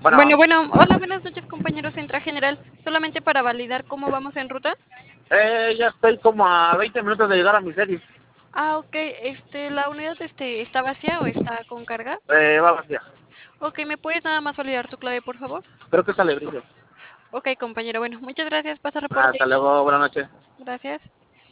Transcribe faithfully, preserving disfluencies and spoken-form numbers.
Bueno, Bueno, bueno, hola, buenas noches, compañeros Centra General. Solamente para validar cómo vamos en ruta. eh, ya estoy como a veinte minutos de llegar a mi serie. Ah, ok, este, ¿la unidad este, está vacía o está con carga? Eh, va vacía. Ok, ¿me puedes nada más validar tu clave, por favor? Creo que sale brillo. Ok, compañero, bueno, muchas gracias, pasa reporte. Hasta luego, buenas noches. Gracias.